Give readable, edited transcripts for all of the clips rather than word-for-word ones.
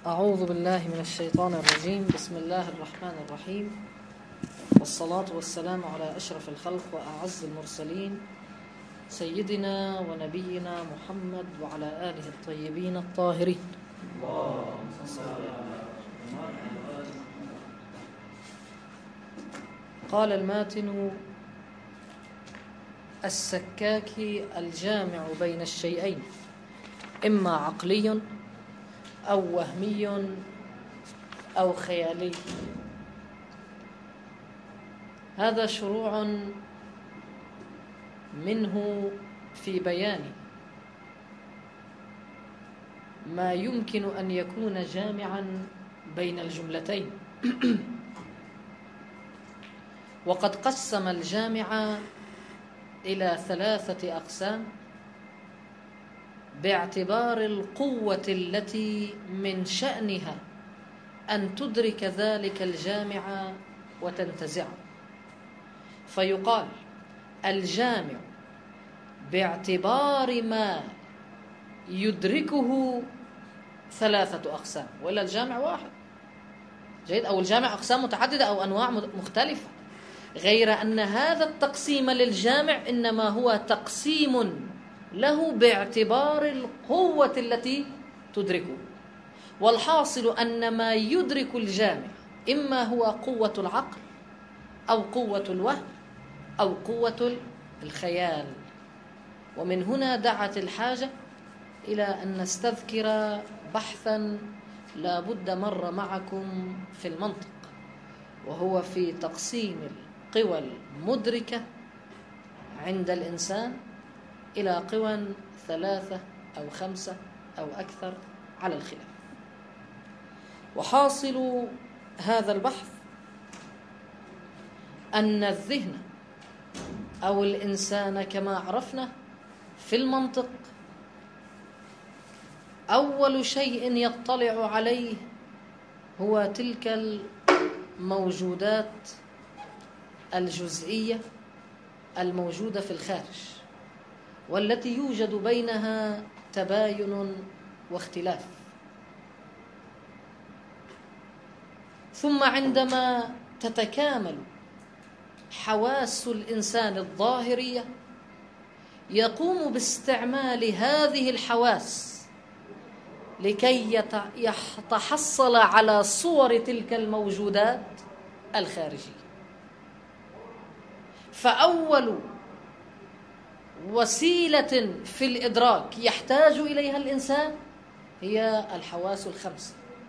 أعوذ بالله من الشيطان الرجيم. بسم الله الرحمن الرحيم، والصلاة والسلام على أشرف الخلق وأعز المرسلين سيدنا ونبينا محمد وعلى آله الطيبين الطاهرين. قال الماتن السكاكي: الجامع بين الشيئين إما عقلي أو وهمي أو خيالي. هذا شروع منه في بيان ما يمكن أن يكون جامعا بين الجملتين. وقد قسم الجامع إلى 3 أقسام باعتبار القوة التي من شأنها أن تدرك ذلك الجامع وتنتزعه. فيقال الجامع باعتبار ما يدركه 3 أقسام، ولا الجامع واحد جيد، أو الجامع أقسام متعددة أو أنواع مختلفة، غير أن هذا التقسيم للجامع إنما هو تقسيم له باعتبار القوة التي تدركه. والحاصل أن ما يدرك الجامع إما هو قوة العقل أو قوة الوهم أو قوة الخيال. ومن هنا دعت الحاجة إلى أن نستذكر بحثا لا بد مر معكم في المنطق، وهو في تقسيم القوى المدركة عند الإنسان إلى قوى 3 أو 5 أو أكثر على الخلاف. وحاصل هذا البحث أن الذهن أو الإنسان كما عرفنا في المنطق أول شيء يطلع عليه هو تلك الموجودات الجزئية الموجودة في الخارج، والتي يوجد بينها تباين واختلاف. ثم عندما تتكامل حواس الإنسان الظاهرية يقوم باستعمال هذه الحواس لكي يتحصل على صور تلك الموجودات الخارجية. فأول وسيلة في الإدراك يحتاج إليها الإنسان هي الحواس ال5،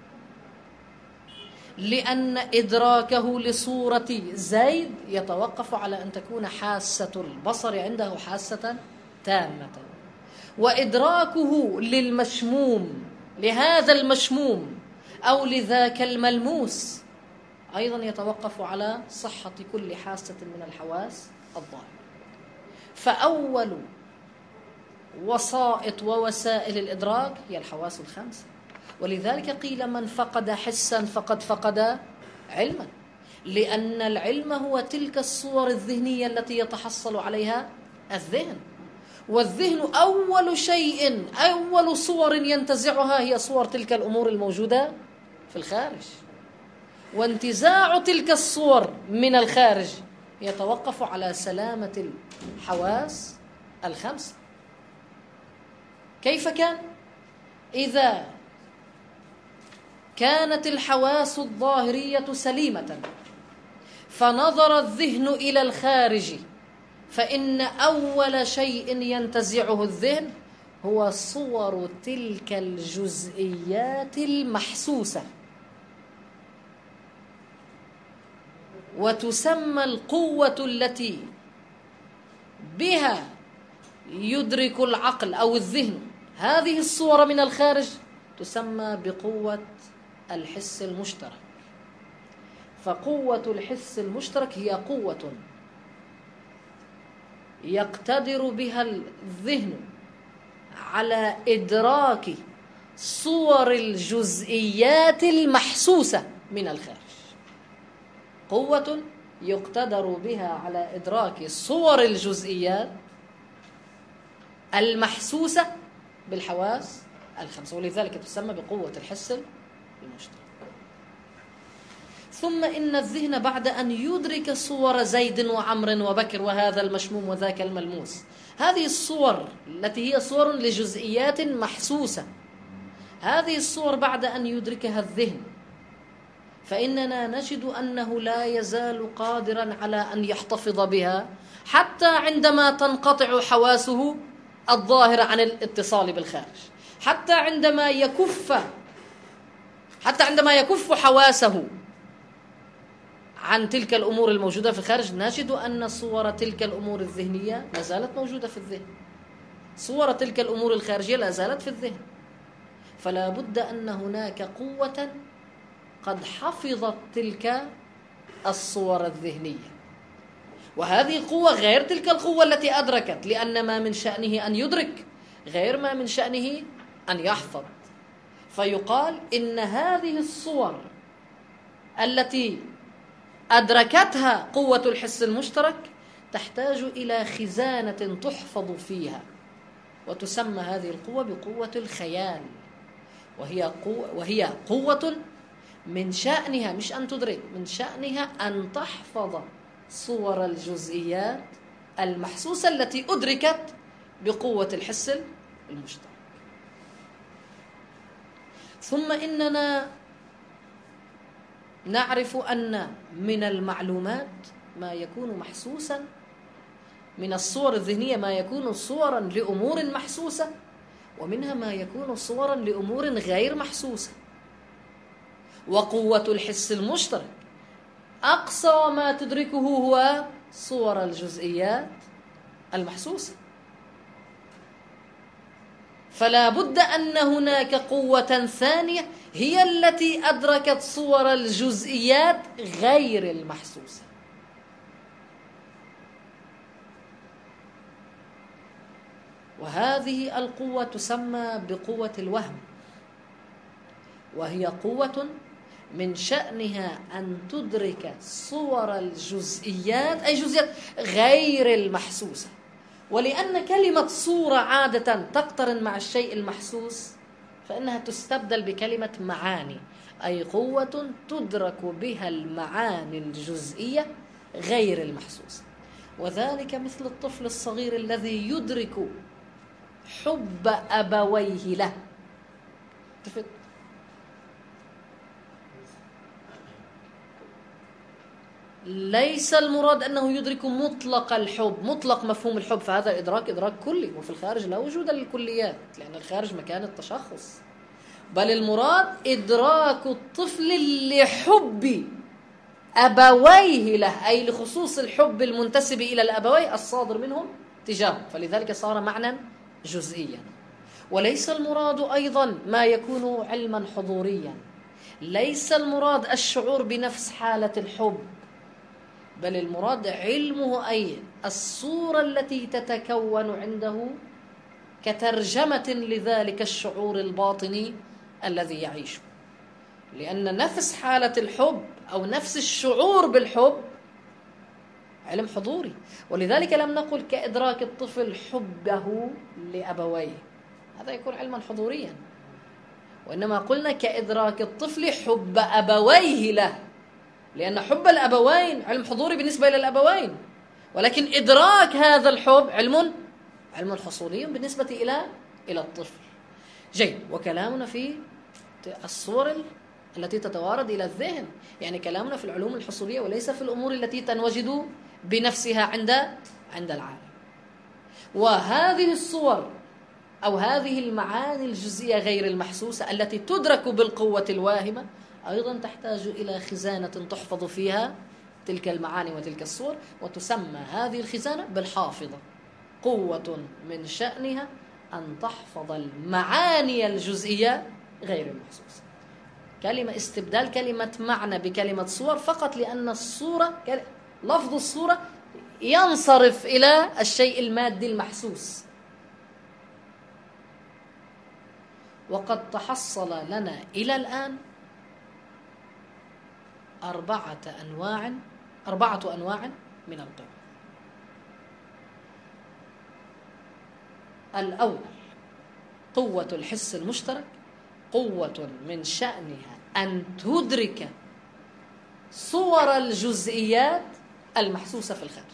لأن إدراكه لصورة زيد يتوقف على أن تكون حاسة البصر عنده حاسة تامة، وإدراكه للمشموم لهذا المشموم أو لذاك الملموس أيضا يتوقف على صحة كل حاسة من الحواس الظاهرة. فأول وسائط ووسائل الإدراك هي الحواس ال5. ولذلك قيل من فقد حسا فقد فقد علما، لأن العلم هو تلك الصور الذهنية التي يتحصل عليها الذهن. والذهن أول شيء أول صور ينتزعها هي صور تلك الأمور الموجودة في الخارج. وانتزاع تلك الصور من الخارج يتوقف على سلامة الحواس ال5. كيف كان؟ إذا كانت الحواس الظاهرية سليمة فنظر الذهن إلى الخارج، فإن أول شيء ينتزعه الذهن هو صور تلك الجزئيات المحسوسة. وتسمى القوة التي بها يدرك العقل أو الذهن هذه الصور من الخارج تسمى بقوة الحس المشترك. فقوة الحس المشترك هي قوة يقتدر بها الذهن على إدراك صور الجزئيات المحسوسة من الخارج. قوة يقتدر بها على إدراك صور الجزئيات المحسوسة بالحواس ال5، ولذلك تسمى بقوة الحس المشترك. ثم إن الذهن بعد أن يدرك صور زيد وعمر وبكر وهذا المشموم وذاك الملموس، هذه الصور التي هي صور لجزئيات محسوسة، هذه الصور بعد أن يدركها الذهن فإننا نجد أنه لا يزال قادرا على أن يحتفظ بها حتى عندما تنقطع حواسه الظاهرة عن الاتصال بالخارج، حتى عندما يكف حواسه عن تلك الأمور الموجودة في الخارج، نجد أن صور تلك الأمور الذهنية لا زالت موجودة في الذهن، صور تلك الأمور الخارجية لا زالت في الذهن. فلا بد أن هناك قوة قد حفظت تلك الصور الذهنية، وهذه قوة غير تلك القوة التي أدركت، لأن ما من شأنه أن يدرك غير ما من شأنه أن يحفظ. فيقال إن هذه الصور التي أدركتها قوة الحس المشترك تحتاج إلى خزانة تحفظ فيها، وتسمى هذه القوة بقوة الخيال، وهي قوة من شأنها مش أن تدرك، من شأنها أن تحفظ صور الجزئيات المحسوسة التي أدركت بقوة الحس المشترك. ثم إننا نعرف أن من المعلومات ما يكون محسوسا، من الصور الذهنية ما يكون صورا لأمور محسوسة، ومنها ما يكون صورا لأمور غير محسوسة. وقوة الحس المشترك أقصى ما تدركه هو صور الجزئيات المحسوسة، فلا بد أن هناك قوة ثانية هي التي أدركت صور الجزئيات غير المحسوسة. وهذه القوة تسمى بقوة الوهم، وهي قوة من شأنها أن تدرك صور الجزئيات، أي جزئيات غير المحسوسة. ولأن كلمة صورة عادة تقترن مع الشيء المحسوس فإنها تستبدل بكلمة معاني، أي قوة تدرك بها المعاني الجزئية غير المحسوسة. وذلك مثل الطفل الصغير الذي يدرك حب أبويه له. ليس المراد أنه يدرك مطلق الحب، مطلق مفهوم الحب، فهذا الإدراك إدراك كلي، وفي الخارج لا وجود للكليات لأن الخارج مكان التشخص، بل المراد إدراك الطفل لحب أبويه له، أي لخصوص الحب المنتسب إلى الأبوين الصادر منهم تجاهه، فلذلك صار معنى جزئيا. وليس المراد أيضا ما يكون علما حضوريا، ليس المراد الشعور بنفس حالة الحب، بل المراد علمه، أي الصورة التي تتكون عنده كترجمة لذلك الشعور الباطني الذي يعيشه، لأن نفس حالة الحب أو نفس الشعور بالحب علم حضوري. ولذلك لم نقل كإدراك الطفل حبه لأبويه، هذا يكون علما حضوريا، وإنما قلنا كإدراك الطفل حب أبويه له، لأن حب الأبوين علم حضوري بالنسبة إلى الأبوين، ولكن إدراك هذا الحب علم حصولي بالنسبة إلى الطفل. جيد. وكلامنا في الصور التي تتوارد إلى الذهن، يعني كلامنا في العلوم الحصولية وليس في الأمور التي تنوجد بنفسها عند العالم. وهذه الصور أو هذه المعاني الجزئية غير المحسوسة التي تدرك بالقوة الواهمة أيضا تحتاج إلى خزانة تحفظ فيها تلك المعاني وتلك الصور، وتسمى هذه الخزانة بالحافظة، قوة من شأنها أن تحفظ المعاني الجزئية غير المحسوسة. كلمة استبدال كلمة معنى بكلمة صور فقط لأن الصورة لفظ الصورة ينصرف إلى الشيء المادي المحسوس. وقد تحصل لنا إلى الآن أربعة أنواع من القوى. الأول قوة الحس المشترك، قوة من شأنها أن تدرك صور الجزئيات المحسوسة في الخارج.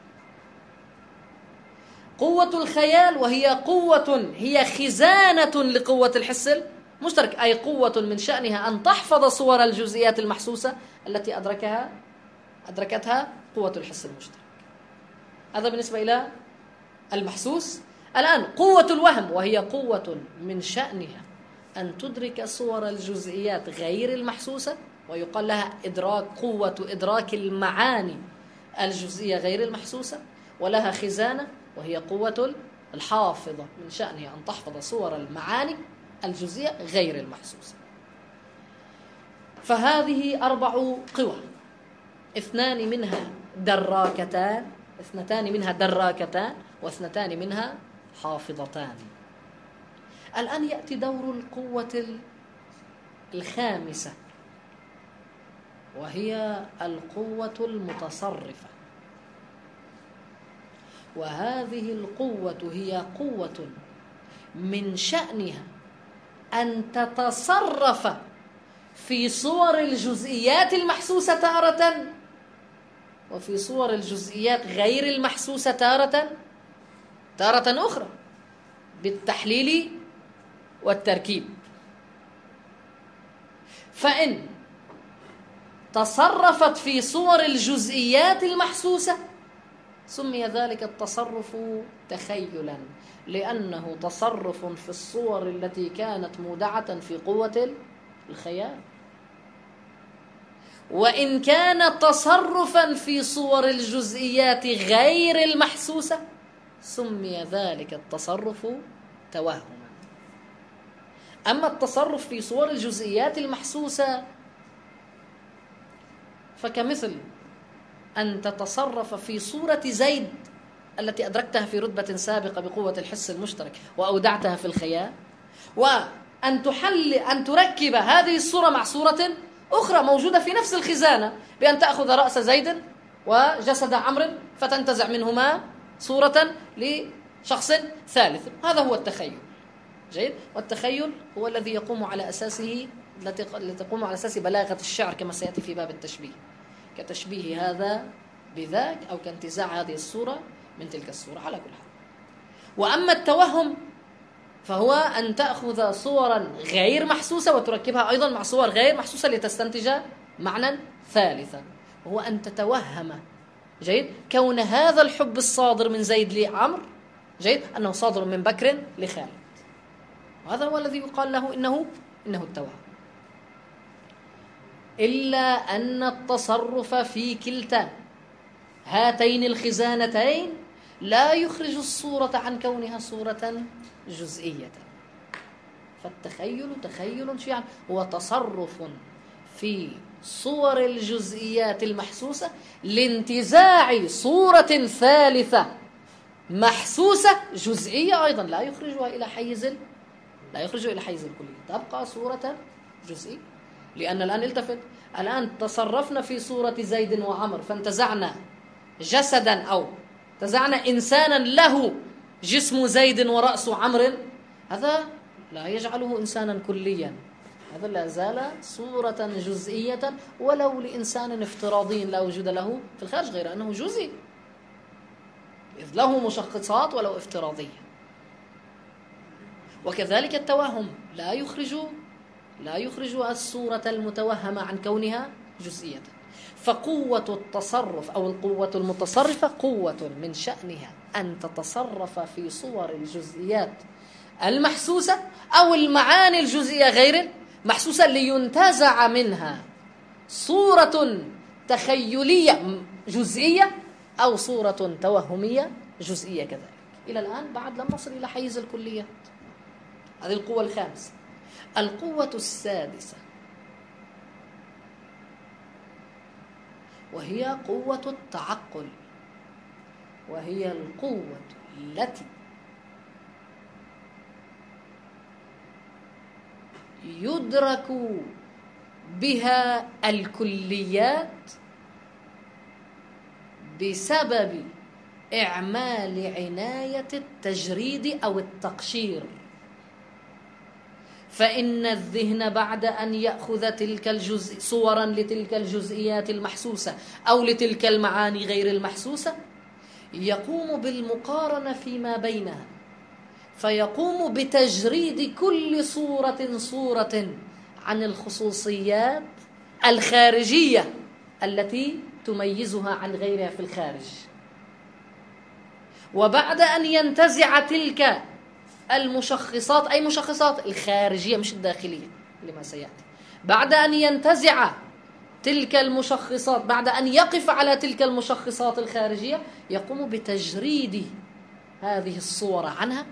قوة الخيال وهي قوة هي خزانة لقوة الحس المشترك، أي قوة من شأنها أن تحفظ صور الجزئيات المحسوسة التي أدركتها قوة الحس المشترك. هذا بالنسبة إلى المحسوس. الآن قوة الوهم وهي قوة من شأنها أن تدرك صور الجزئيات غير المحسوسة، ويقال لها قوة إدراك المعاني الجزئية غير المحسوسة، ولها خزانة وهي قوة الحافظة من شأنها أن تحفظ صور المعاني الجزئية غير المحسوسة. فهذه 4 قوى، 2 منها دراكتان، 2 منها دراكتان، و2 منها حافظتان. الآن يأتي دور القوة الخامسة، وهي القوة المتصرفة. وهذه القوة هي قوة من شأنها أن تتصرف في صور الجزئيات المحسوسة تارة، وفي صور الجزئيات غير المحسوسة تارة أخرى، بالتحليل والتركيب. فإن تصرفت في صور الجزئيات المحسوسة سمي ذلك التصرف تخيلا، لأنه تصرف في الصور التي كانت مودعة في قوة الخيال. وإن كان تصرفا في صور الجزئيات غير المحسوسة سمي ذلك التصرف توهما. أما التصرف في صور الجزئيات المحسوسة فكمثل أن تتصرف في صورة زيد التي أدركتها في رتبة سابقة بقوة الحس المشترك وأودعتها في الخيال، وأن تركب هذه الصورة مع صورة أخرى موجودة في نفس الخزانة، بأن تأخذ رأس زيد وجسد عمرو فتنتزع منهما صورة لشخص ثالث. هذا هو التخيل. جيد. والتخيل هو الذي يقوم على أساسه التي تقوم على أساس بلاغة الشعر كما سيأتي في باب التشبيه، كتشبيه هذا بذاك أو كانتزاع هذه الصورة من تلك الصورة على كل حال. وأما التوهم فهو أن تأخذ صورا غير محسوسة وتركبها أيضا مع صور غير محسوسة لتستنتج معنى ثالثا، وهو أن تتوهم جيد كون هذا الحب الصادر من زيد لعمرو جيد أنه صادر من بكر لخالد. وهذا هو الذي يقال له إنه التوهم. إلا أن التصرف في كلتا هاتين الخزانتين لا يخرج الصورة عن كونها صورة جزئية. فالتخيل تخيل شيئا هو تصرف في صور الجزئيات المحسوسة لانتزاع صورة ثالثة محسوسة جزئية أيضا لا يخرجها إلى حيز الكلية، تبقى صورة جزئية. لأن الآن التفت، الآن تصرفنا في صورة زيد وعمر فانتزعنا جسدا أو انتزعنا إنسانا له جسم زيد ورأس عمرو، هذا لا يجعله إنسانا كليا، هذا لا زال صورة جزئية ولو لإنسان افتراضي لا وجود له في الخارج، غير أنه جزئي إذ له مشخصات ولو افتراضية. وكذلك التوهم لا يخرج الصورة المتوهمة عن كونها جزئية. فقوة التصرف أو القوة المتصرفة قوة من شأنها أن تتصرف في صور الجزئيات المحسوسة أو المعاني الجزئية غير المحسوسة لينتزع منها صورة تخيلية جزئية أو صورة توهمية جزئية كذلك. إلى الآن بعد لم نصل إلى حيز الكليات. هذه القوة الخامسة. القوة السادسة وهي قوة التعقل، وهي القوة التي يدرك بها الكليات بسبب إعمال عناية التجريد أو التقشير. فإن الذهن بعد أن يأخذ تلك صورا لتلك الجزئيات المحسوسة أو لتلك المعاني غير المحسوسة يقوم بالمقارنة فيما بينها، فيقوم بتجريد كل صورة عن الخصوصيات الخارجية التي تميزها عن غيرها في الخارج. وبعد أن ينتزع تلك المشخصات، أي مشخصات الخارجية مش الداخلية لما سيأتي، بعد أن ينتزع تلك المشخصات، بعد أن يقف على تلك المشخصات الخارجية، يقوم بتجريد هذه الصور عنها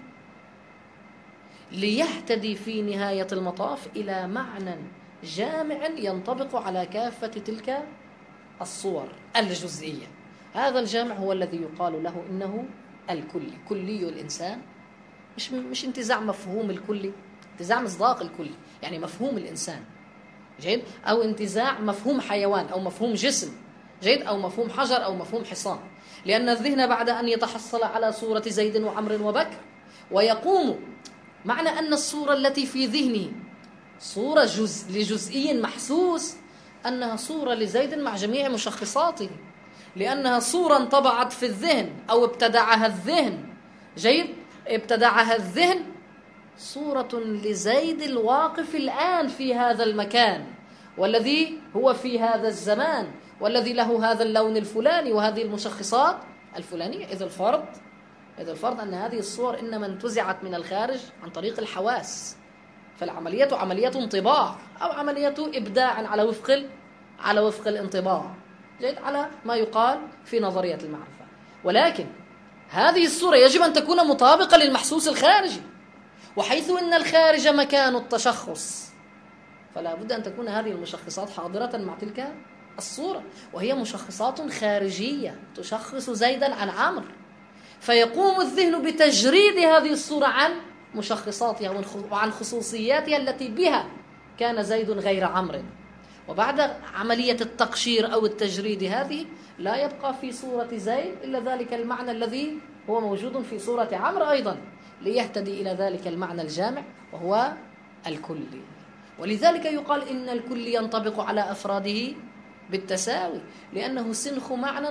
ليهتدي في نهاية المطاف إلى معنى جامع ينطبق على كافة تلك الصور الجزئية. هذا الجامع هو الذي يقال له إنه الكلي، كلي الإنسان. مش انتزاع مفهوم الكلي، انتزاع مصداق الكلي، يعني مفهوم الإنسان، جيد، أو انتزاع مفهوم حيوان أو مفهوم جسم، جيد، أو مفهوم حجر أو مفهوم حصان. لأن الذهن بعد أن يتحصل على صورة زيد وعمر وبكر ويقوم، معنى أن الصورة التي في ذهنه صورة لجزئي محسوس، أنها صورة لزيد مع جميع مشخصاته، لأنها صورة انطبعت في الذهن أو ابتدعها الذهن، جيد، ابتدعها الذهن، صورة لزيد الواقف الآن في هذا المكان، والذي هو في هذا الزمان، والذي له هذا اللون الفلاني وهذه المشخصات الفلانية. إذا الفرض أن هذه الصور إنما انتزعت من الخارج عن طريق الحواس، فالعملية عملية انطباع أو عملية إبداع على وفق الانطباع، جيد، على ما يقال في نظرية المعرفة. ولكن هذه الصورة يجب أن تكون مطابقة للمحسوس الخارجي، وحيث أن الخارج مكان التشخص، فلا بد أن تكون هذه المشخصات حاضرة مع تلك الصورة، وهي مشخصات خارجية تشخص زيدا عن عمرو، فيقوم الذهن بتجريد هذه الصورة عن مشخصاتها وعن خصوصياتها التي بها كان زيد غير عمرو. وبعد عملية التقشير أو التجريد هذه لا يبقى في صورة زيد إلا ذلك المعنى الذي هو موجود في صورة عمرو أيضا، ليهتدي إلى ذلك المعنى الجامع وهو الكلي. ولذلك يقال إن الكلي ينطبق على أفراده بالتساوي، لأنه سنخ معنى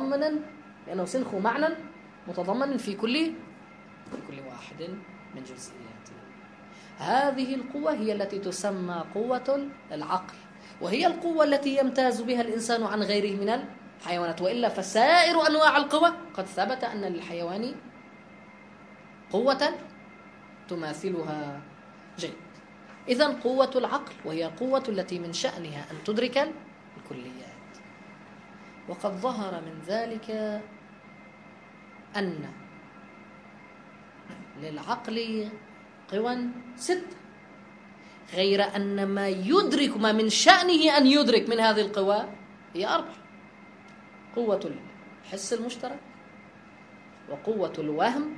متضمن في كل واحد من جزئياته. هذه القوة هي التي تسمى قوة العقل، وهي القوة التي يمتاز بها الإنسان عن غيره من الحيوانات، وإلا فسائر أنواع القوة قد ثبت أن للحيوان قوة تماثلها. جيد، إذن قوة العقل وهي القوة التي من شأنها أن تدرك الكليات. وقد ظهر من ذلك أن للعقل قوى 6، غير أن ما من شأنه أن يدرك من هذه القوى هي 4: قوة الحس المشترك، وقوة الوهم،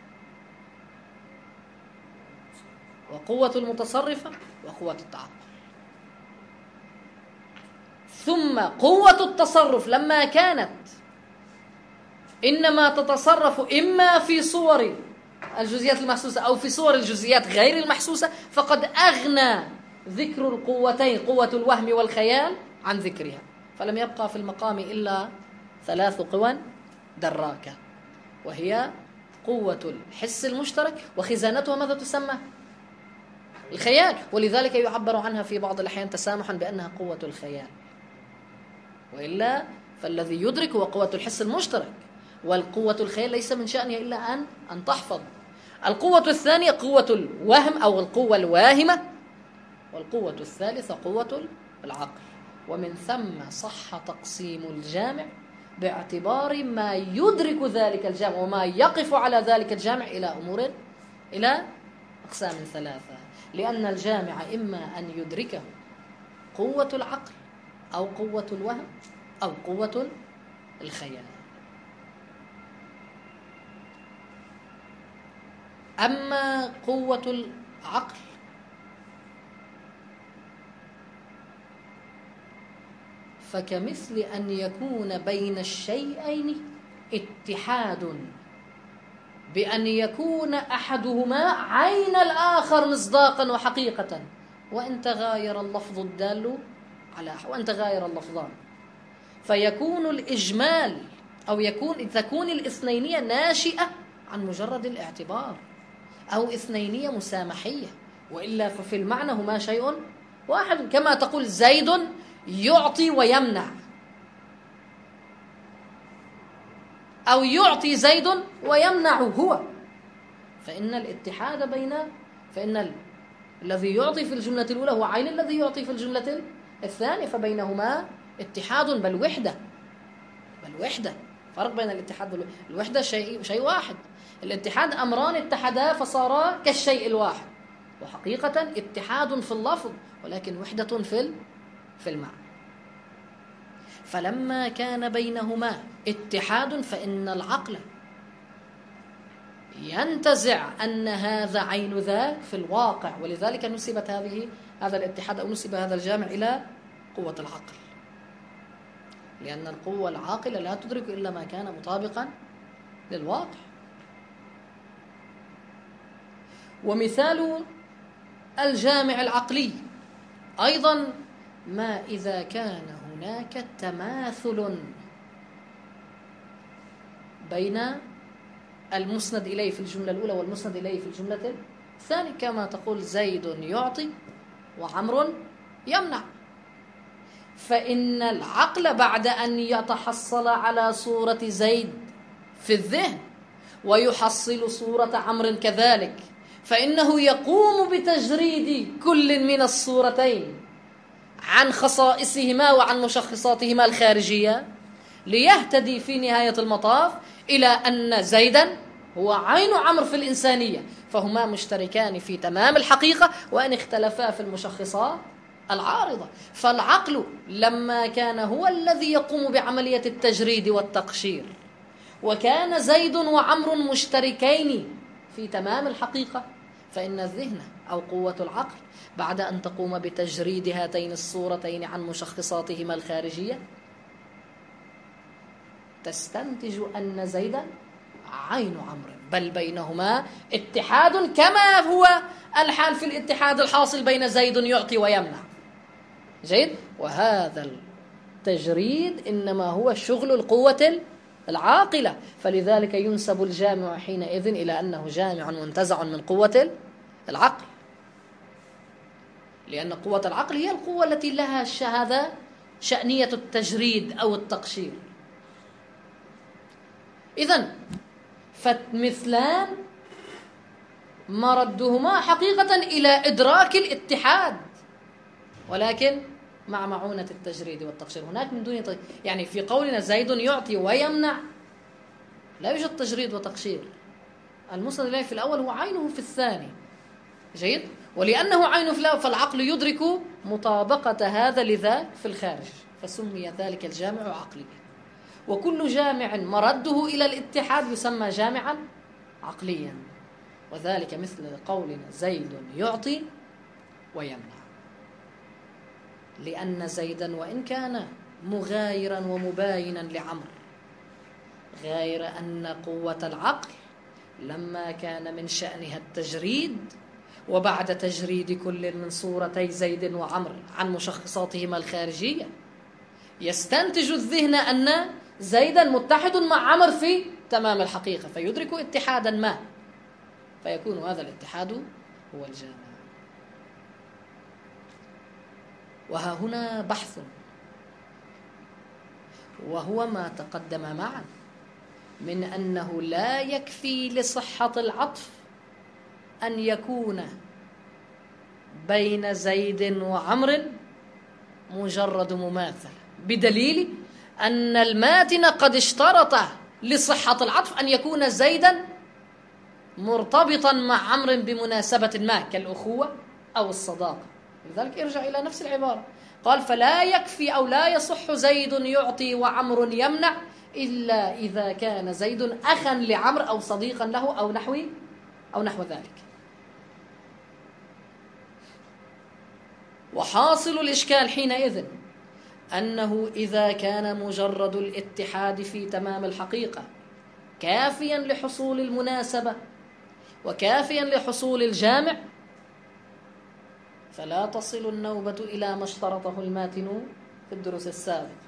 وقوة المتصرفة، وقوة التعقل. ثم قوة التصرف لما كانت إنما تتصرف إما في صور الجزئيات المحسوسة أو في صور الجزئيات غير المحسوسة، فقد أغنى ذكر القوتين قوة الوهم والخيال عن ذكرها، فلم يبقى في المقام إلا 3 قوى دراكة، وهي قوة الحس المشترك، وخزانتها ماذا تسمى؟ الخيال، ولذلك يعبر عنها في بعض الأحيان تسامحا بأنها قوة الخيال، وإلا فالذي يدرك هو قوة الحس المشترك، والقوة الخيال ليس من شأنها إلا أن تحفظ. القوة الثانية قوة الوهم أو القوة الواهمة، والقوة الثالثة قوة العقل. ومن ثم صح تقسيم الجامع باعتبار ما يدرك ذلك الجامع وما يقف على ذلك الجامع إلى أقسام 3، لأن الجامع إما أن يدركه قوة العقل أو قوة الوهم أو قوة الخيال. أما قوة العقل فكمثل أن يكون بين الشيئين اتحاد بأن يكون أحدهما عين الآخر مصداقا وحقيقة، وإن تغاير اللفظ الدال على وإن تغاير اللفظان، فيكون الإجمال أو تكون الاثنينية ناشئة عن مجرد الاعتبار، أو اثنينية مسامحية، وإلا ففي المعنى هما شيء واحد. كما تقول زيد يعطي ويمنع، أو يعطي زيد ويمنع هو، فإن الاتحاد فإن الذي يعطي في الجملة الأولى هو عين الذي يعطي في الجملة الثانية، فبينهما اتحاد بل وحدة. فرق بين الاتحاد والوحدة شيء واحد. الاتحاد أمران اتحدا فصارا كالشيء الواحد، وحقيقة اتحاد في اللفظ ولكن وحدة في المعنى. فلما كان بينهما اتحاد فإن العقل ينتزع أن هذا عين ذاك في الواقع، ولذلك نسبت هذا الاتحاد أو نسب هذا الجامع إلى قوة العقل، لأن القوة العاقلة لا تدرك إلا ما كان مطابقا للواقع. ومثال الجامع العقلي أيضا ما إذا كان هناك تماثل بين المسند إليه في الجملة الأولى والمسند إليه في الجملة الثانية، كما تقول زيد يعطي وعمر يمنع، فإن العقل بعد أن يتحصل على صورة زيد في الذهن ويحصل صورة عمرو كذلك، فإنه يقوم بتجريد كل من الصورتين عن خصائصهما وعن مشخصاتهما الخارجية، ليهتدي في نهاية المطاف إلى أن زيدا هو عين عمرو في الإنسانية، فهما مشتركان في تمام الحقيقة وأن اختلفا في المشخصات العارضة. فالعقل لما كان هو الذي يقوم بعملية التجريد والتقشير، وكان زيد وعمرو مشتركين في تمام الحقيقة، فإن الذهن أو قوة العقل بعد أن تقوم بتجريد هاتين الصورتين عن مشخصاتهما الخارجية تستنتج أن زيدا عين عمرو، بل بينهما اتحاد كما هو الحال في الاتحاد الحاصل بين زيد يعطي ويمنع. جيد. وهذا التجريد إنما هو شغل القوة العاقلة، فلذلك ينسب الجامع حينئذ إلى أنه جامع منتزع من قوة العقل، لأن قوة العقل هي القوة التي لها هذا شأنية التجريد أو التقشير. إذن فمثلان مردهما حقيقة إلى إدراك الاتحاد، ولكن مع معونة التجريد والتقشير. هناك من دون يعني في قولنا زيد يعطي ويمنع لا يوجد تجريد وتقشير، المسند إليه في الأول هو عينه في الثاني. جيد. ولأنه عينه في الأول فالعقل يدرك مطابقة هذا لذا في الخارج، فسمي ذلك الجامع عقليا. وكل جامع مرده إلى الاتحاد يسمى جامعا عقليا، وذلك مثل قولنا زيد يعطي ويمنع، لأن زيدا وإن كان مغايرا ومباينا لعمرو، غير أن قوة العقل لما كان من شأنها التجريد، وبعد تجريد كل من صورتي زيد وعمرو عن مشخصاتهما الخارجية يستنتج الذهن أن زيدا متحد مع عمرو في تمام الحقيقة، فيدرك اتحادا ما، فيكون هذا الاتحاد هو الجامع. وها هنا بحث، وهو ما تقدم معا من أنه لا يكفي لصحة العطف أن يكون بين زيد وعمرو مجرد مماثلة، بدليل أن الماتن قد اشترط لصحة العطف أن يكون زيدا مرتبطا مع عمرو بمناسبة ما كالأخوة أو الصداقة. لذلك ارجع إلى نفس العبارة، قال فلا يكفي أو لا يصح زيد يعطي وعمرو يمنع إلا إذا كان زيد أخا لعمرو أو صديقا له أو نحو ذلك. وحاصل الإشكال حينئذ أنه إذا كان مجرد الاتحاد في تمام الحقيقة كافيا لحصول المناسبة وكافيا لحصول الجامع، فلا تصل النوبة إلى ما اشترطه الماتن في الدروس السابقة.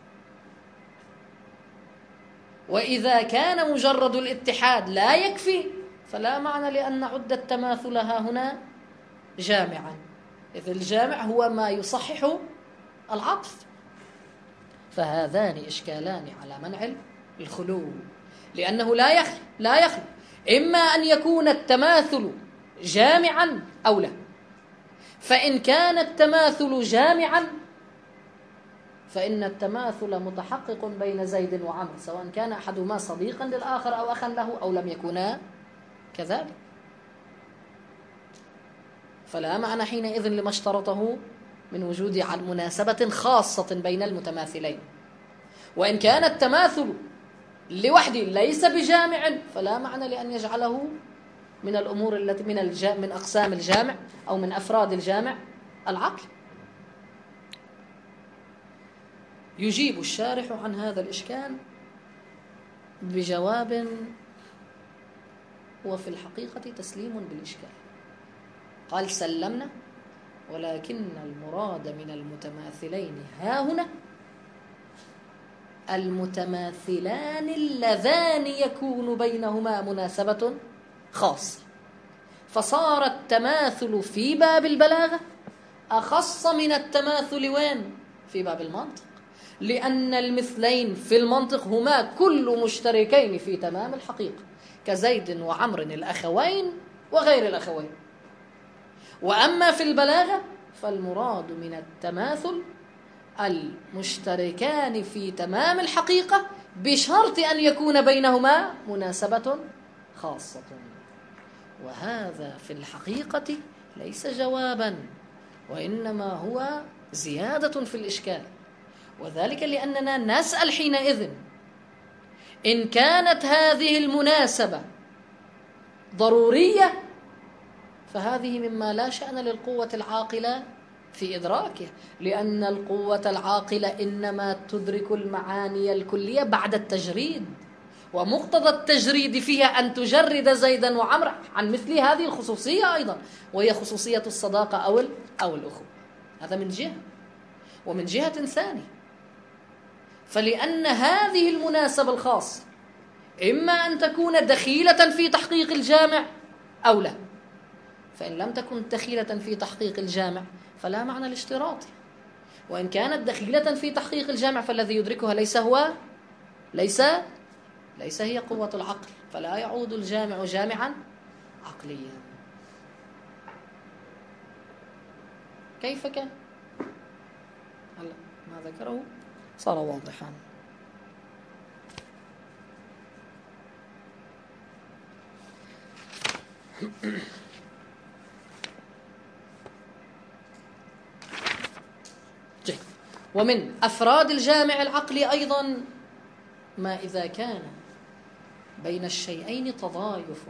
وإذا كان مجرد الاتحاد لا يكفي فلا معنى لأن نعد التماثل ها هنا جامعا، إذ الجامع هو ما يصحح العطف. فهذان إشكالان على منع الخلو، لأنه لا يخلو إما أن يكون التماثل جامعا أو لا. فإن كان التماثل جامعا فإن التماثل متحقق بين زيد وعمر، سواء كان أحدهما صديقا للآخر أو أخا له أو لم يكونا كذلك. فلا معنى حينئذ لما اشترطه من وجود مناسبة خاصة بين المتماثلين. وإن كان التماثل لوحده ليس بجامع فلا معنى لأن يجعله من الأمور التي من أقسام الجامع أو من أفراد الجامع العقل. يجيب الشارح عن هذا الإشكال بجواب وفي الحقيقة تسليم بالإشكال. قال: سلمنا، ولكن المراد من المتماثلين ها هنا المتماثلان اللذان يكون بينهما مناسبة خاصة، فصار التماثل في باب البلاغة أخص من التماثل وين؟ في باب المنطق، لأن المثلين في المنطق هما كل مشتركين في تمام الحقيقة، كزيد وعمر الأخوين وغير الأخوين. وأما في البلاغة فالمراد من التماثل المشتركان في تمام الحقيقة بشرط أن يكون بينهما مناسبة خاصة. وهذا في الحقيقة ليس جوابا، وإنما هو زيادة في الإشكال، وذلك لأننا نسأل حينئذ إن كانت هذه المناسبة ضرورية فهذه مما لا شأن للقوة العاقلة في إدراكه، لأن القوة العاقلة إنما تدرك المعاني الكلية بعد التجريد، ومقتضى التجريد فيها أن تجرد زيدا وعمر عن مثل هذه الخصوصية أيضا، وهي خصوصية الصداقة أو الأخوة. هذا من جهة، ومن جهة ثانية فلأن هذه المناسبة الخاصة إما أن تكون دخيلة في تحقيق الجامع أو لا، فإن لم تكن دخيلة في تحقيق الجامع فلا معنى لاشتراطه، وإن كانت دخيلة في تحقيق الجامع فالذي يدركها ليس هي قوة العقل، فلا يعود الجامع جامعا عقليا. كيف كان؟ هلا ما ذكره صار واضحا. ومن أفراد الجامع العقلي أيضا ما إذا كان بين الشيئين تضايف،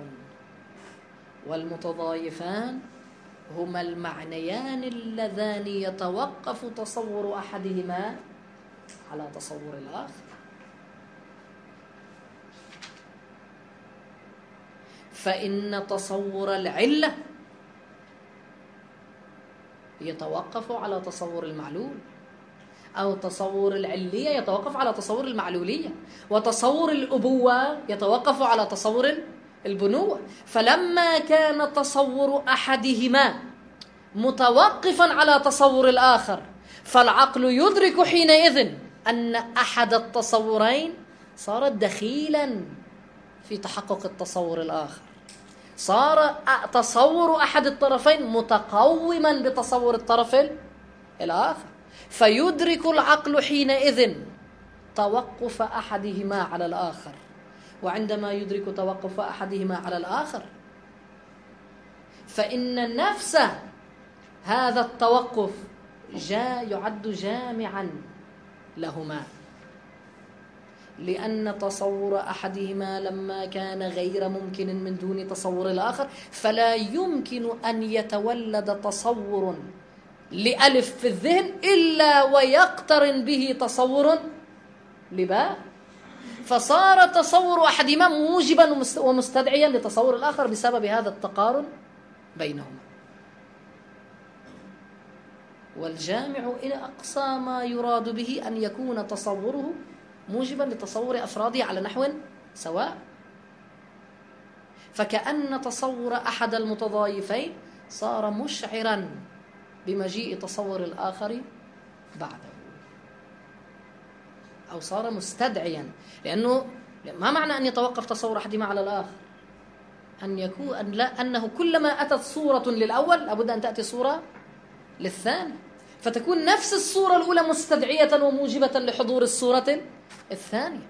والمتضايفان هما المعنيان اللذان يتوقف تصور أحدهما على تصور الآخر. فإن تصور العلة يتوقف على تصور المعلول، أو تصور العلية يتوقف على تصور المعلولية، وتصور الأبوة يتوقف على تصور البنوة. فلما كان تصور أحدهما متوقفا على تصور الآخر فالعقل يدرك حينئذ أن أحد التصورين صار دخيلا في تحقق التصور الآخر، صار تصور أحد الطرفين متقوما بتصور الطرف الآخر، فيدرك العقل حينئذ توقف أحدهما على الآخر. وعندما يدرك توقف أحدهما على الآخر فإن نفس هذا التوقف يعد جامعا لهما، لأن تصور أحدهما لما كان غير ممكن من دون تصور الآخر فلا يمكن أن يتولد تصور لألف في الذهن إلا ويقترن به تصور لباء. فصار تصور أحدهما موجبا ومستدعيا لتصور الآخر بسبب هذا التقارن بينهما. والجامع إلى أقصى ما يراد به أن يكون تصوره موجبا لتصور أفراده على نحو سواء، فكأن تصور أحد المتضايفين صار مشعرا بمجيء تصور الآخر بعده، أو صار مستدعيا. لأنه ما معنى أن يتوقف تصور أحدهما على الآخر؟ أن يكون أنه كلما أتت صورة للأول لابد أن تأتي صورة للثاني، فتكون نفس الصورة الأولى مستدعية وموجبة لحضور الصورة الثانية.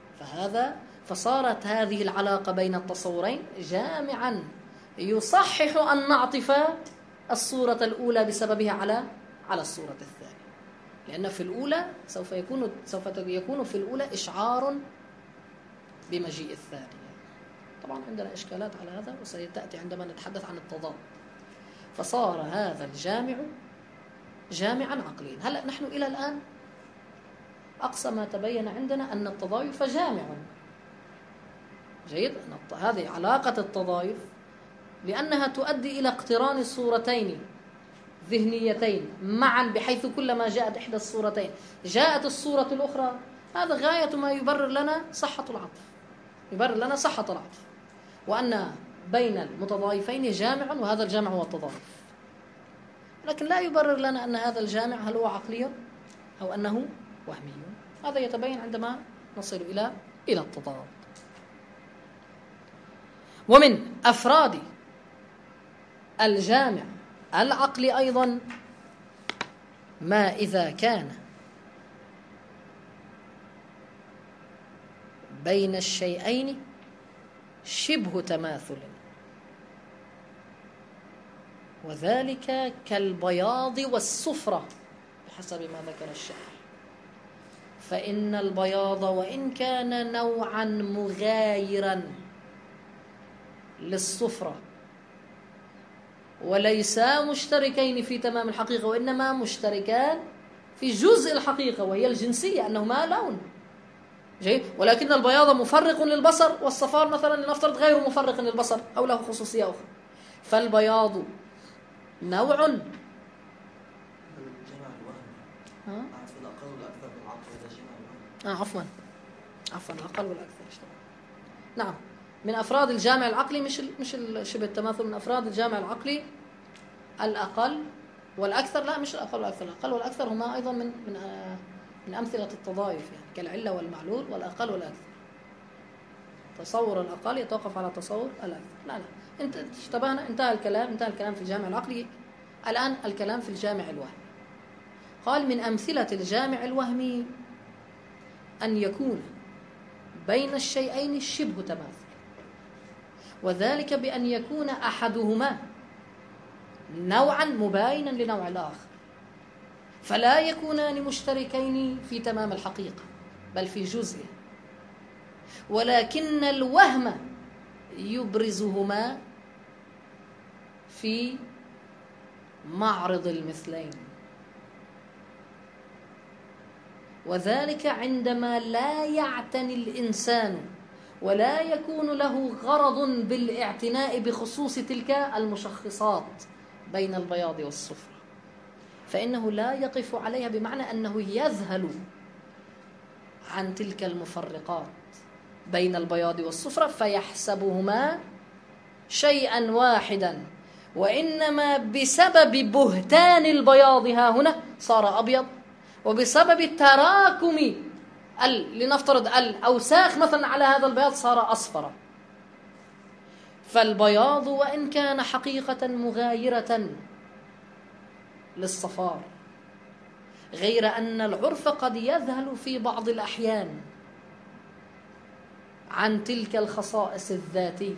فصارت هذه العلاقة بين التصورين جامعا يصحح أن نعطف الصورة الأولى بسببها على الصورة الثانية، لأن في الأولى سوف يكون في الأولى إشعار بمجيء الثانية. طبعا عندنا إشكالات على هذا وسيتأتي عندما نتحدث عن التضاد. فصار هذا الجامع جامعا عقليا. هلأ نحن إلى الآن أقصى ما تبين عندنا أن التضايف جامع. جيد، هذه علاقة التضايف لأنها تؤدي إلى اقتران صورتين ذهنيتين معا، بحيث كلما جاءت إحدى الصورتين جاءت الصورة الأخرى. هذا غاية ما يبرر لنا صحة العطف، وأن بين المتضايفين جامع، وهذا الجامع هو التضايف. لكن لا يبرر لنا أن هذا الجامع هل هو عقلي أو أنه وهمي. هذا يتبين عندما نصل إلى التضاد. ومن أفراد الجامع العقل أيضا ما إذا كان بين الشيئين شبه تماثل، وذلك كالبياض والصفرة بحسب ما ذكر الشارح. فإن البياض وإن كان نوعا مغايرا للصفرة وليسا مشتركين في تمام الحقيقة، وإنما مشتركان في جزء الحقيقة وهي الجنسية، أنهما لون جيد، ولكن البياض مفرق للبصر والصفار مثلا لنفترض غير مفرق للبصر أو له خصوصية أخرى. فالبياض نوع عفوا الأقل والأكثر. نعم، من أفراد الجامع العقلي مش شبه التماثل، من أفراد الجامع العقلي الأقل والأكثر. لا، مش الأقل والأكثر، الأقل والأكثر هما أيضا من أمثلة التضايف، يعني كالعلة والمعلول والأقل والأكثر. تصور الأقل يتوقف على تصور الأكثر. لا انت اشتبهنا، انتهى الكلام في الجامع العقلي. الآن الكلام في الجامع الوهمي. قال من أمثلة الجامع الوهمي أن يكون بين الشيئين شبه تماثل، وذلك بأن يكون أحدهما نوعا مباينا لنوع الآخر، فلا يكونان مشتركين في تمام الحقيقة بل في جزء، ولكن الوهم يبرزهما في معرض المثلين، وذلك عندما لا يعتني الإنسان ولا يكون له غرض بالاعتناء بخصوص تلك المشخصات بين البياض والصفر، فإنه لا يقف عليها، بمعنى أنه يذهل عن تلك المفرقات بين البياض والصفرة فيحسبهما شيئا واحدا، وإنما بسبب بهتان البياض ها هنا صار أبيض، وبسبب تراكم لنفترض الأوساخ مثلا على هذا البياض صار أصفر. فالبياض وإن كان حقيقة مغايرة للصفار، غير أن العرف قد يذهل في بعض الأحيان عن تلك الخصائص الذاتية،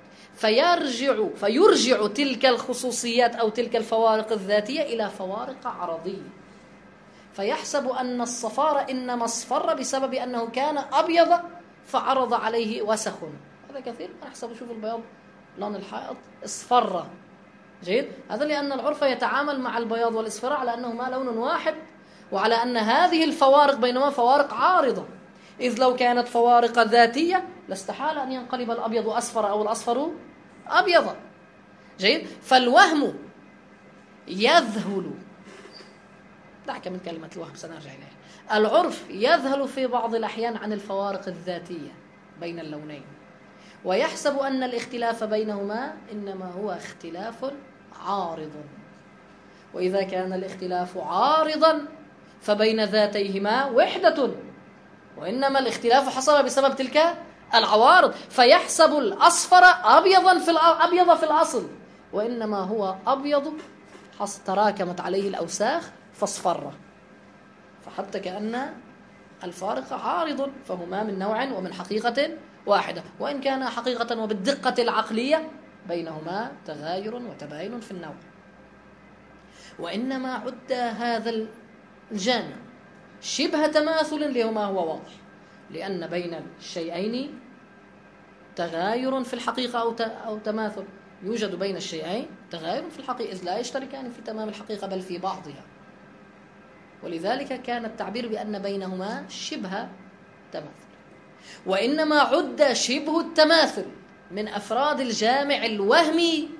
فيرجع تلك الخصوصيات أو تلك الفوارق الذاتية إلى فوارق عرضية، فيحسب أن الصفار إنما اصفر بسبب أنه كان أبيض فعرض عليه وسخ. هذا كثير نحسب، شوف البياض لون الحائط اصفر، جيد، هذا لأن العرف يتعامل مع البياض والإصفار على أنهما لون واحد، وعلى أن هذه الفوارق بينهما فوارق عارضة، إذ لو كانت فوارق ذاتية لاستحال أن ينقلب الأبيض أصفر أو الأصفر أبيضا. جيد. فالوهم يذهل، دعك من كلمة الوهم سنرجع إليها. العرف يذهل في بعض الأحيان عن الفوارق الذاتية بين اللونين، ويحسب أن الاختلاف بينهما إنما هو اختلاف عارض. وإذا كان الاختلاف عارضا فبين ذاتيهما وحدة، وإنما الاختلاف حصل بسبب تلك العوارض، فيحسب الأصفر أبيض في الأصل، وإنما هو أبيض تراكمت عليه الأوساخ فاصفر. فحتى كأن الفارق عارض، فهما من نوع ومن حقيقة واحدة، وإن كان حقيقة وبالدقة العقلية بينهما تغاير وتباين في النوع. وإنما عد هذا الجامع شبه تماثل لهما هو واضح، لأن بين الشيئين تغاير في الحقيقة أو تماثل. يوجد بين الشيئين تغاير في الحقيقة، إذ لا يشتركان في تمام الحقيقة بل في بعضها. ولذلك كان التعبير بأن بينهما شبه تماثل. وإنما عد شبه التماثل من أفراد الجامع الوهمي،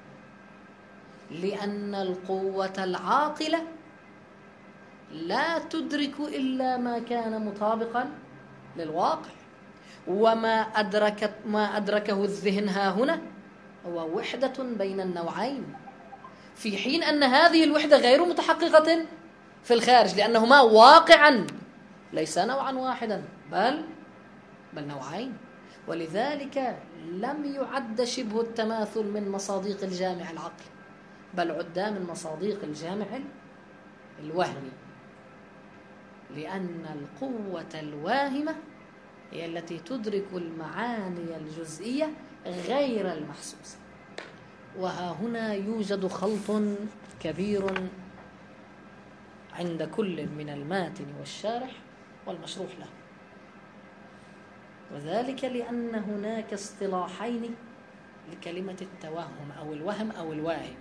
لأن القوة العاقلة لا تدرك إلا ما كان مطابقا للواقع، وما أدركه الذهن ها هنا هو وحدة بين النوعين، في حين أن هذه الوحدة غير متحققة في الخارج، لأنهما واقعا ليس نوعا واحدا بل نوعين. ولذلك لم يعد شبه التماثل من مصاديق الجامع العقلي، بل عد من مصاديق الجامع الوهمي، لأن القوة الواهمة هي التي تدرك المعاني الجزئية غير المحسوسة. وها هنا يوجد خلط كبير عند كل من الماتن والشارح والمشروح له، وذلك لأن هناك اصطلاحين لكلمة التوهم أو الوهم أو الواهم،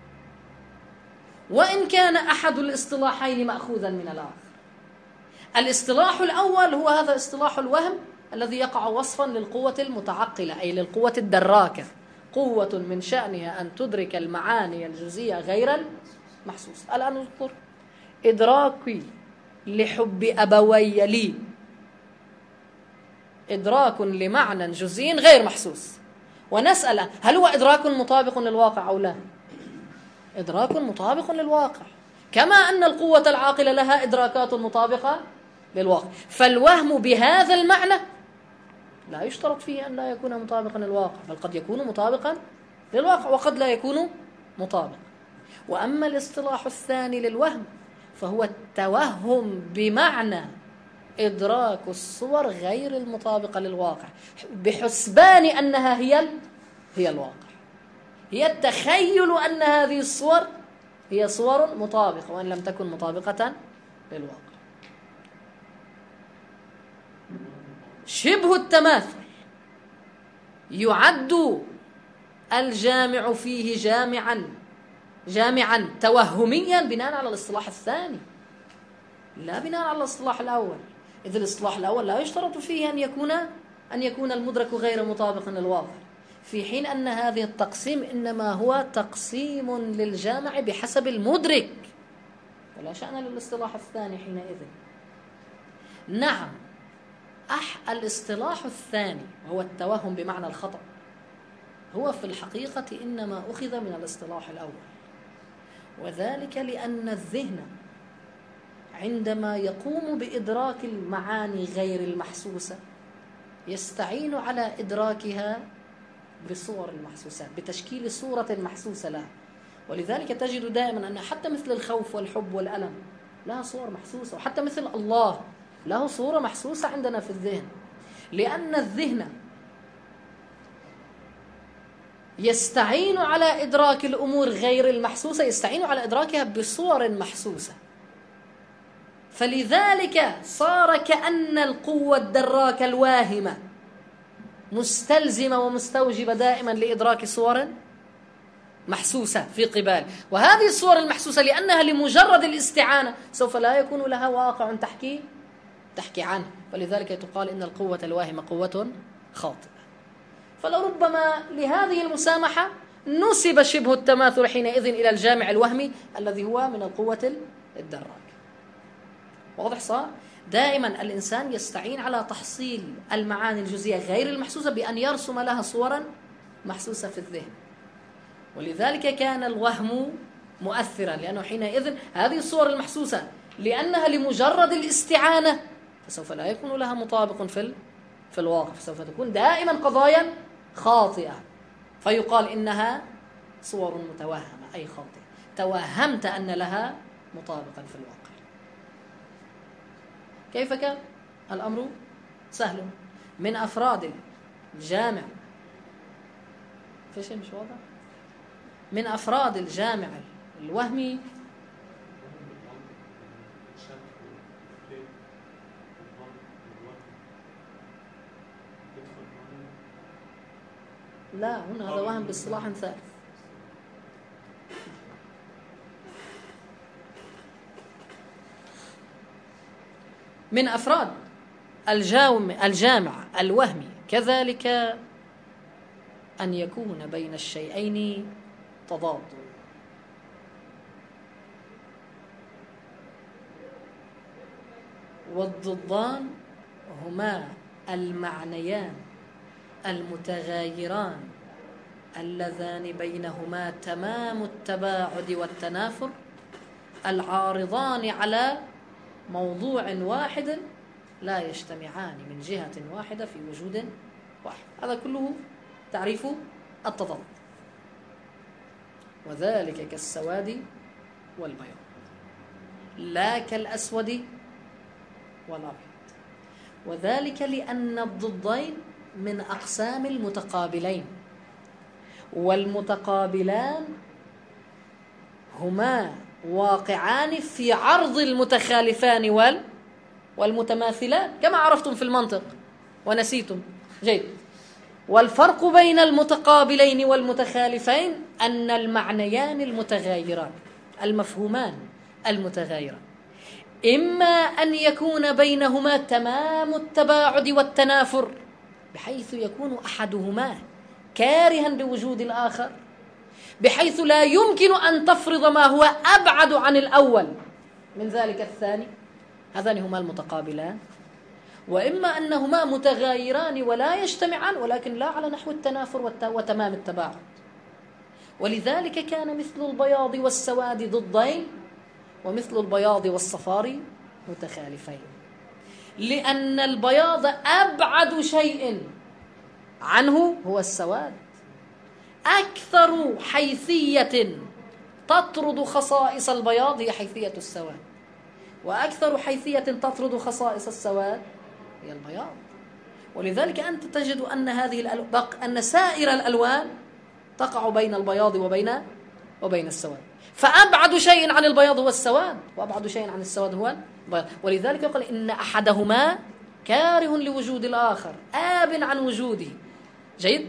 وإن كان أحد الاصطلاحين مأخوذا من الآخر. الاصطلاح الأول هو هذا اصطلاح الوهم الذي يقع وصفا للقوة المتعقلة، أي للقوة الدراكة، قوة من شأنها أن تدرك المعاني الجزئية غير المحسوسة. الآن نذكر إدراكي لحب أبوي لي، إدراك لمعنى جزئي غير محسوس، ونسأل هل هو إدراك مطابق للواقع أو لا؟ إدراك مطابق للواقع، كما أن القوة العاقلة لها إدراكات مطابقة للواقع. فالوهم بهذا المعنى لا يشترط فيه أن لا يكون مطابقا للواقع، بل قد يكون مطابقا للواقع وقد لا يكون مطابقا. وأما الاصطلاح الثاني للوهم فهو التوهم بمعنى إدراك الصور غير المطابقة للواقع، بحسبان أنها هي الواقع، هي التخيل أن هذه الصور هي صور مطابقة وإن لم تكن مطابقة للواقع. شبه التماثل يعد الجامع فيه جامعا توهميا بناء على الاصطلاح الثاني، لا بناء على الاصطلاح الأول، إذ الاصطلاح الأول لا يشترط فيه أن يكون المدرك غير مطابق للواقع، في حين أن هذه التقسيم إنما هو تقسيم للجامع بحسب المدرك، ولا شأن للاصطلاح الثاني حينئذ. نعم، الاصطلاح الثاني وهو التوهم بمعنى الخطأ هو في الحقيقة إنما أخذ من الاصطلاح الأول، وذلك لأن الذهن عندما يقوم بإدراك المعاني غير المحسوسة يستعين على إدراكها بصور المحسوسات، بتشكيل صورة محسوسة لها. ولذلك تجد دائما أن حتى مثل الخوف والحب والألم لها صور محسوسة، وحتى مثل الله له صورة محسوسة عندنا في الذهن، لأن الذهن يستعين على إدراك الأمور غير المحسوسة، يستعين على إدراكها بصور محسوسة. فلذلك صار كأن القوة الدراكة الواهمة مستلزمة ومستوجبة دائما لإدراك صور محسوسة في قبال، وهذه الصور المحسوسة لأنها لمجرد الاستعانة سوف لا يكون لها واقع تحكي تحكي عنه، ولذلك تقال إن القوة الواهمة قوة خاطئة. فلربما لهذه المسامحة نسب شبه التماثل حينئذ إلى الجامع الوهمي الذي هو من القوة الدراك. واضح صار؟ دائما الإنسان يستعين على تحصيل المعاني الجزئية غير المحسوسة بأن يرسم لها صورا محسوسة في الذهن. ولذلك كان الوهم مؤثرا، لأنه حينئذ هذه الصور المحسوسة لأنها لمجرد الاستعانة فسوف لا يكون لها مطابق في الواقع، فسوف تكون دائما قضايا خاطئة، فيقال إنها صور متوهمة أي خاطئة، توهمت أن لها مطابقا في الواقع. كيف كان؟ الأمر سهل. من أفراد الجامع في شيء مش واضح؟ من أفراد الجامع الوهمي لا، هنا هذا وهم باصطلاح ثالث. من أفراد الجامع الوهمي كذلك أن يكون بين الشيئين تضاد، والضدان هما المعنيان المتغايران اللذان بينهما تمام التباعد والتنافر، العارضان على موضوع واحد لا يجتمعان من جهة واحدة في وجود واحد. هذا كله تعريف التضاد. وذلك كالسواد والبياض لا كالأسود والأبيض. وذلك لأن الضدين من أقسام المتقابلين، والمتقابلان هما واقعان في عرض المتخالفان والمتماثلان كما عرفتم في المنطق ونسيتم. جيد. والفرق بين المتقابلين والمتخالفين أن المعنيان المتغايران، المفهومان المتغايران، إما أن يكون بينهما تمام التباعد والتنافر بحيث يكون أحدهما كارها لوجود الآخر بحيث لا يمكن أن تفرض ما هو أبعد عن الأول من ذلك الثاني، هذان هما المتقابلان. وإما أنهما متغايران ولا يجتمعان ولكن لا على نحو التنافر وتمام التباعد. ولذلك كان مثل البياض والسواد ضدين، ومثل البياض والصفار متخالفين، لأن البياض أبعد شيء عنه هو السواد، أكثر حيثية تطرد خصائص البياض هي حيثية السواد، وأكثر حيثية تطرد خصائص السواد هي البياض. ولذلك أنت تجد أن أن سائر الألوان تقع بين البياض وبين السواد، فأبعد شيء عن البياض هو السواد، وأبعد شيء عن السواد هو البياض. ولذلك يقول إن أحدهما كاره لوجود الآخر، آب عن وجوده. جيد.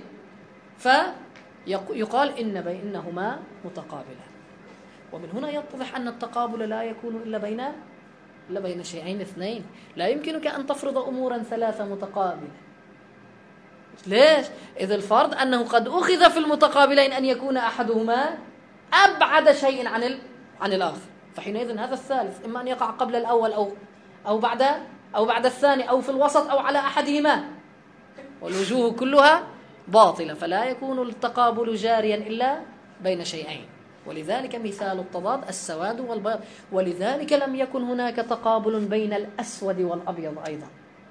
فيقال إنهما متقابلان. ومن هنا يتضح أن التقابل لا يكون إلا بين شيئين اثنين. لا يمكنك أن تفرض أمورا ثلاثة متقابلة. ليش؟ إذ الفرض أنه قد أخذ في المتقابلين أن يكون أحدهما أبعد شيء عن الآخر، فحينئذ هذا الثالث إما أن يقع قبل الأول أو بعد الثاني أو في الوسط أو على أحدهما، والوجوه كلها باطلة، فلا يكون التقابل جاريا إلا بين شيئين. ولذلك مثال التضاد السواد والبياض. ولذلك لم يكن هناك تقابل بين الأسود والأبيض أيضا،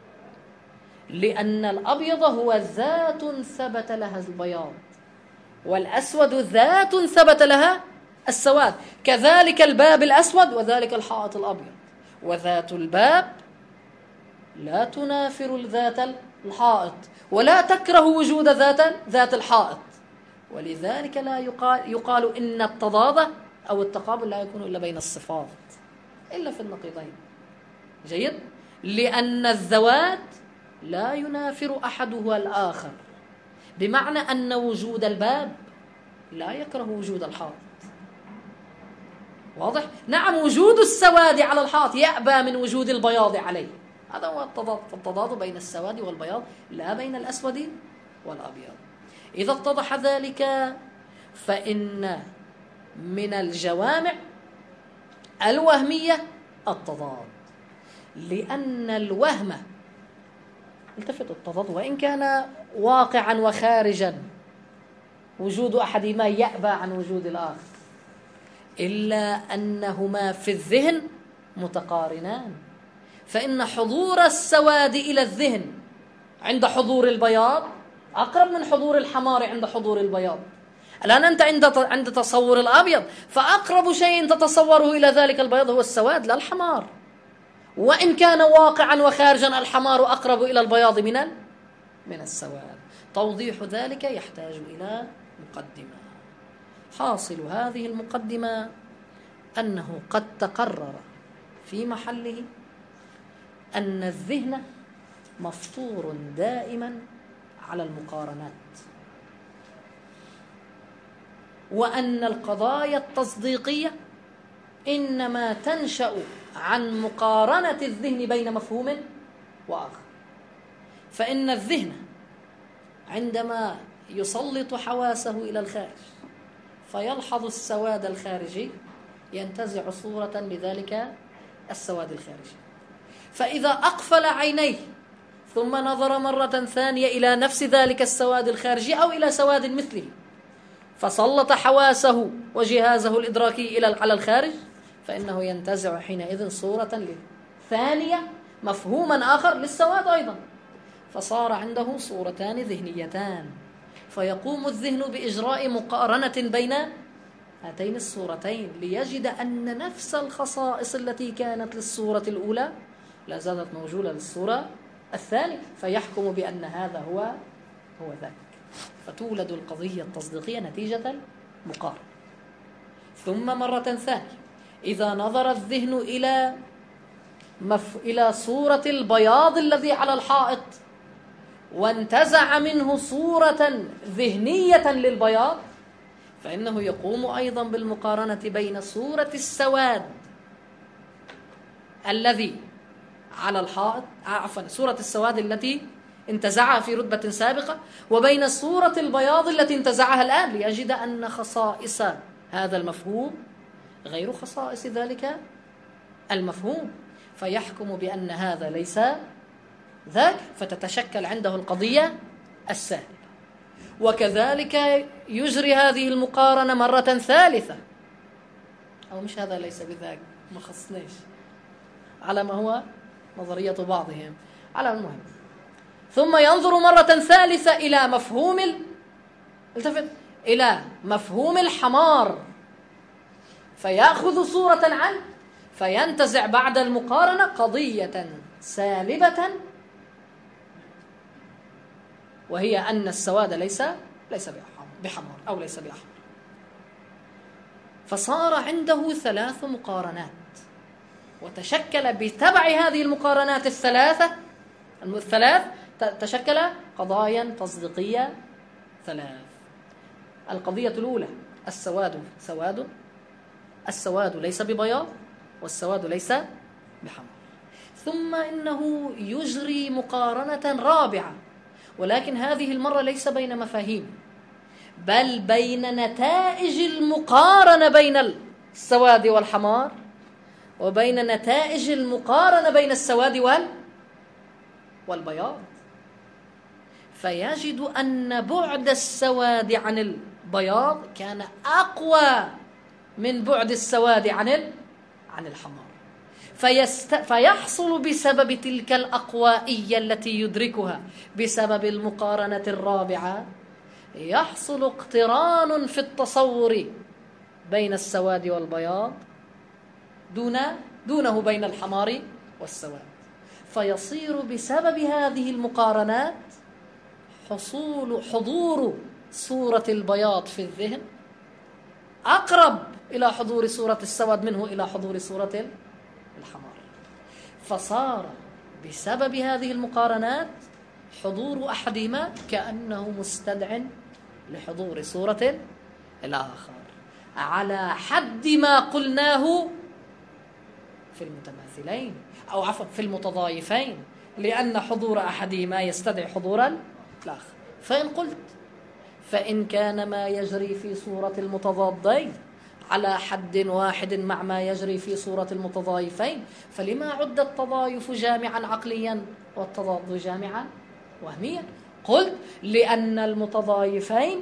لأن الأبيض هو ذات ثبت لها البياض، والأسود ذات ثبت لها السواد. كذلك الباب الأسود وذلك الحائط الأبيض، وذات الباب لا تنافر ذات الحائط ولا تكره وجود ذات الحائط. ولذلك لا يقال إن التضاد أو التقابل لا يكون إلا بين الصفات إلا في النقيضين. جيد. لأن الذوات لا ينافر أحدها الآخر، بمعنى أن وجود الباب لا يكره وجود الحائط. واضح؟ نعم، وجود السواد على الحائط يأبى من وجود البياض عليه، هذا هو التضاد بين السواد والبياض، لا بين الأسود والأبيض. إذا اتضح ذلك فإن من الجوامع الوهمية التضاد، لأن الوهم التفت التضاد وإن كان واقعا وخارجا، وجود أحدهما يأبى عن وجود الآخر، إلا أنهما في الذهن متقارنان، فإن حضور السواد إلى الذهن عند حضور البياض أقرب من حضور الحمار عند حضور البياض. الآن أنت عند تصور الأبيض، فأقرب شيء تتصوره إلى ذلك البياض هو السواد لا الحمار، وإن كان واقعا وخارجا الحمار أقرب إلى البياض من السواد. توضيح ذلك يحتاج إلى مقدمة. حاصل هذه المقدمة أنه قد تقرر في محله أن الذهن مفطور دائما على المقارنات، وأن القضايا التصديقية إنما تنشأ عن مقارنة الذهن بين مفهوم وآخر. فإن الذهن عندما يسلط حواسه إلى الخارج فيلحظ السواد الخارجي ينتزع صورة لذلك السواد الخارجي، فإذا أقفل عينيه ثم نظر مرة ثانية إلى نفس ذلك السواد الخارجي أو إلى سواد مثله، فسلط حواسه وجهازه الإدراكي على الخارج، فإنه ينتزع حينئذ صورة ثانية، مفهوما آخر للسواد أيضا، فصار عنده صورتان ذهنيتان، فيقوم الذهن بإجراء مقارنة بين هاتين الصورتين ليجد أن نفس الخصائص التي كانت للصورة الأولى لا زالت موجودة للصورة الثانية، فيحكم بأن هذا هو ذاك. فتولد القضية التصديقية نتيجة المقارنة. ثم مرة ثانية إذا نظر الذهن إلى صورة البياض الذي على الحائط وانتزع منه صورة ذهنية للبياض، فإنه يقوم أيضا بالمقارنة بين صورة السواد الذي على الحائط، صورة السواد التي انتزعها في رتبة سابقة وبين صورة البياض التي انتزعها الآن، ليجد أن خصائص هذا المفهوم غير خصائص ذلك المفهوم، فيحكم بأن هذا ليس ذاك، فتتشكل عنده القضية السالبة. وكذلك يجري هذه المقارنة مرة ثالثة، أو مش هذا ليس بذاك، ما خصناش على ما هو نظرية بعضهم على المهم. ثم ينظر مرة ثالثة إلى إلى مفهوم الحمار، فيأخذ صورة عنه، فينتزع بعد المقارنة قضية سالبة، وهي أن السواد ليس بحمار أو ليس بأحمر. فصار عنده 3 مقارنات، وتشكل بتبع هذه المقارنات الثلاث تشكل قضايا تصديقية 3. القضية الأولى السواد ليس ببياض والسواد ليس بحمر. ثم إنه يجري مقارنة رابعة، ولكن هذه المرة ليس بين مفاهيم، بل بين نتائج المقارنة بين السواد والحمار، وبين نتائج المقارنة بين السواد والبياض، فيجد أن بعد السواد عن البياض كان أقوى من بعد السواد عن الحمار، فيحصل بسبب تلك الأقوائية التي يدركها بسبب المقارنة الرابعة، يحصل اقتران في التصور بين السواد والبياض دونه بين الحمار والسواد، فيصير بسبب هذه المقارنات حضور صورة البياض في الذهن أقرب إلى حضور صورة السواد منه إلى حضور صورة الحمار. فصار بسبب هذه المقارنات حضور أحدهما كأنه مستدع لحضور صورة الآخر، على حد ما قلناه في المتماثلين، أو عفوا في المتضايفين، لأن حضور أحدهما يستدعي حضور الآخر. فإن قلت فإن كان ما يجري في صورة المتضادين على حد واحد مع ما يجري في صورة المتضايفين، فلما عد التضايف جامعا عقليا والتضاد جامعا وهميا؟ قلت لأن المتضايفين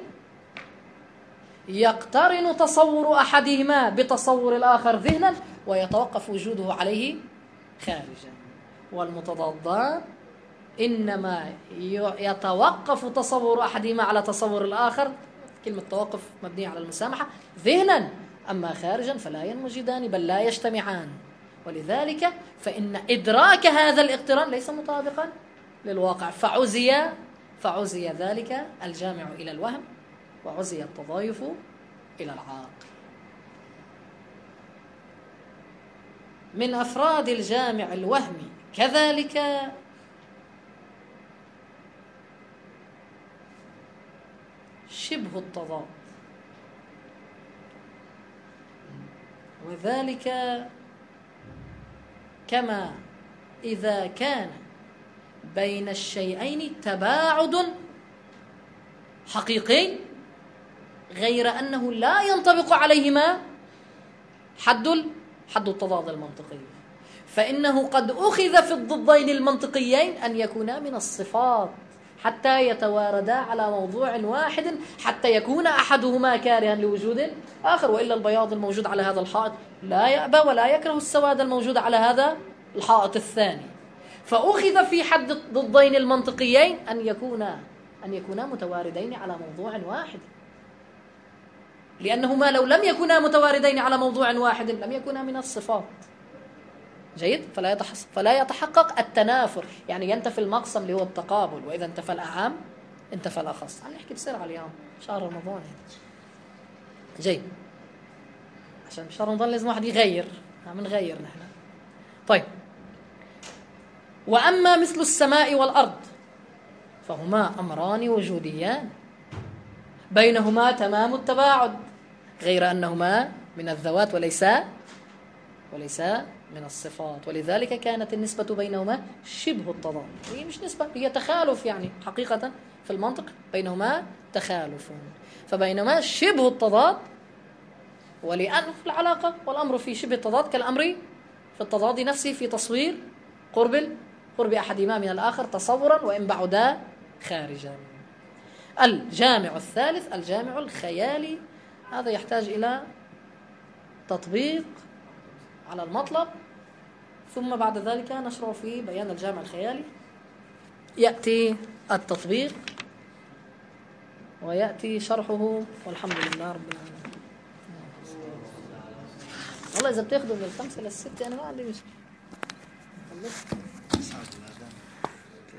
يقترن تصور أحدهما بتصور الآخر ذهنا ويتوقف وجوده عليه خارجا، والمتضادان إنما يتوقف تصور أحدهما على تصور الآخر، كلمة توقف مبنية على المسامحة، ذهنا، أما خارجا فلا ينوجدان بل لا يجتمعان. ولذلك فإن إدراك هذا الاقتران ليس مطابقا للواقع، فعزي ذلك الجامع إلى الوهم، وعزي التضايف إلى العاقل. من أفراد الجامع الوهمي كذلك شبه التضاد، وذلك كما إذا كان بين الشيئين تباعد حقيقي غير أنه لا ينطبق عليهما حد التضاد المنطقي، فإنه قد أخذ في الضدين المنطقيين أن يكونا من الصفات حتى يتواردا على موضوع واحد، حتى يكون أحدهما كارها لوجود آخر، وإلا البياض الموجود على هذا الحائط لا يأبى ولا يكره السواد الموجود على هذا الحائط الثاني. فأخذ في حد الضدين المنطقيين أن يكونا متواردين على موضوع واحد، لأنهما لو لم يكونا متواردين على موضوع واحد لم يكونا من الصفات. جيد؟ فلا يتحقق التنافر، يعني ينتفي المقسم اللي هو التقابل، وإذا انتفى الأعم انتفى الأخص. عم نحكي بسرعة اليوم شهر رمضان. جيد، عشان بشهر رمضان لازم واحد يغير، عم نغير نحن. طيب، وأما مثل السماء والأرض فهما أمران وجوديان بينهما تمام التباعد، غير أنهما من الذوات وليس من الصفات، ولذلك كانت النسبة بينهما شبه التضاد. هي مش نسبة، هي تخالف، يعني حقيقة في المنطق بينهما تخالف، فبينهما شبه التضاد، ولأنه في العلاقة والأمر في شبه التضاد كالأمر في التضاد نفسه في تصوير قرب أحدهما من الآخر تصورا وإن بعدا خارجا. الجامع الثالث الجامع الخيالي، هذا يحتاج إلى تطبيق على المطلب، ثم بعد ذلك نشرع في بيان الجامع الخيالي. يأتي التطبيق ويأتي شرحه، والحمد لله رب العالمين. والله إذا بتاخذوا من 5 ل 6 أنا ما عندي مشكلة.